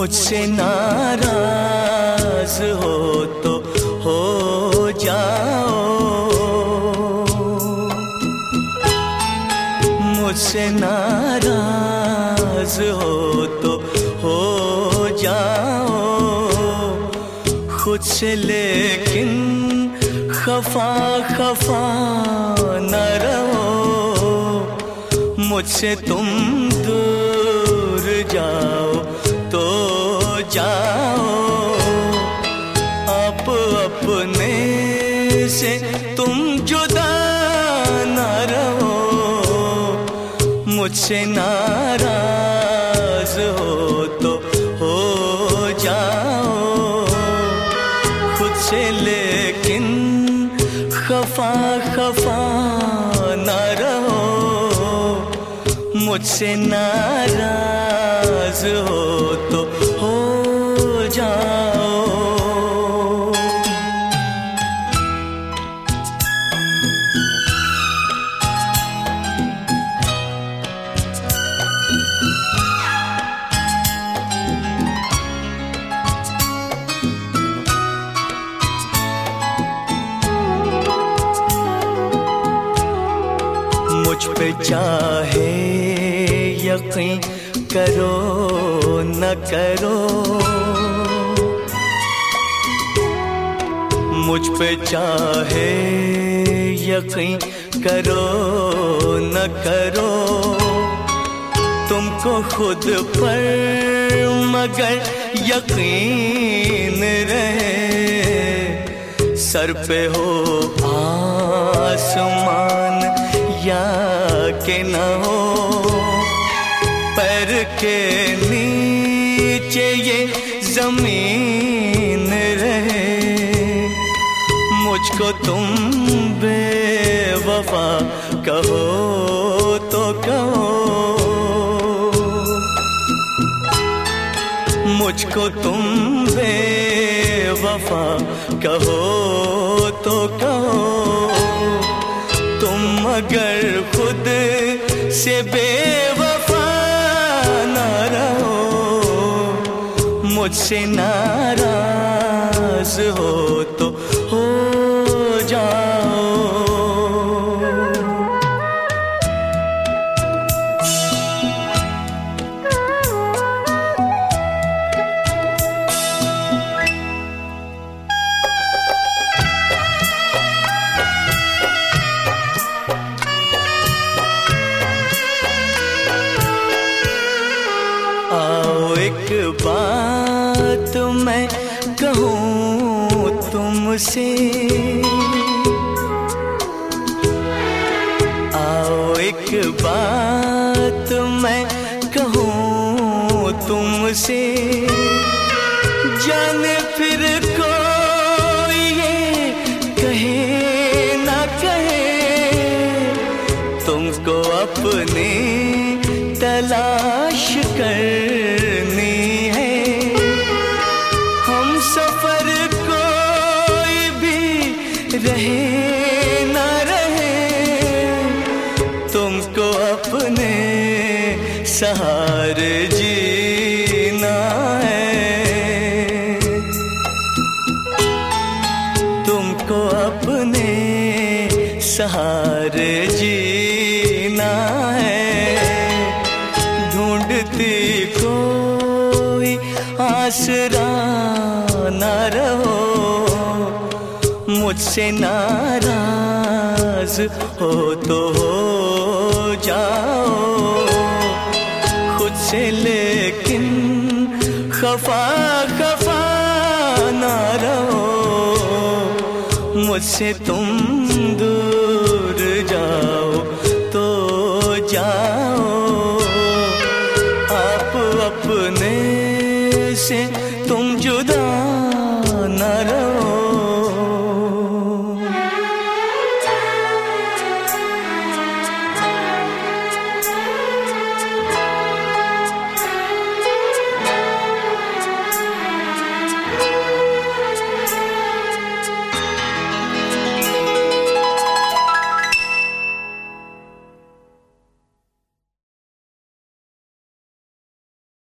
मुझसे नाराज हो तो हो जाओ, मुझसे नाराज हो तो हो जाओ खुद से, लेकिन खफा खफा न रहो मुझसे। तुम दूर जाओ तो जाओ, अपने से तुम जुदा न रहो मुझसे। नाराज हो तो हो जाओ खुद से, लेकिन खफा खफा न रहो मुझसे। नाराज हो तो हो जाओ। मुझ पे चाहे यकीन करो न करो, मुझ पे चाहे यकीन करो न करो, तुमको खुद पर मगर यकीन रहे। सर पे हो आसमान या के न हो, पैर के नीचे ये जमीन रहे। मुझको तुम बेवफा कहो तो कहो, मुझको तुम बेवफा कहो तो कहो, तुम मगर खुद से बेवफा न रहो मुझसे। नाराज हो तो हो जाओ। आओ एक बात मैं कहूँ तुमसे, आओ एक बात मैं कहूँ तुमसे। जाने फिर कोई ये कहे ना कहे, तुमको अपने तलाश करनी है। हम सफर कोई भी रहे ना रहे, तुमको अपने सहारे जीना है। तुमको अपने सहारे जीना है। ढूंढती कोई आसरा न रहो मुझसे। नाराज हो तो हो जाओ खुद से, लेकिन खफा खफा न रहो मुझसे। तुम दूर जाओ तो जाओ, अपने से तुम जुदा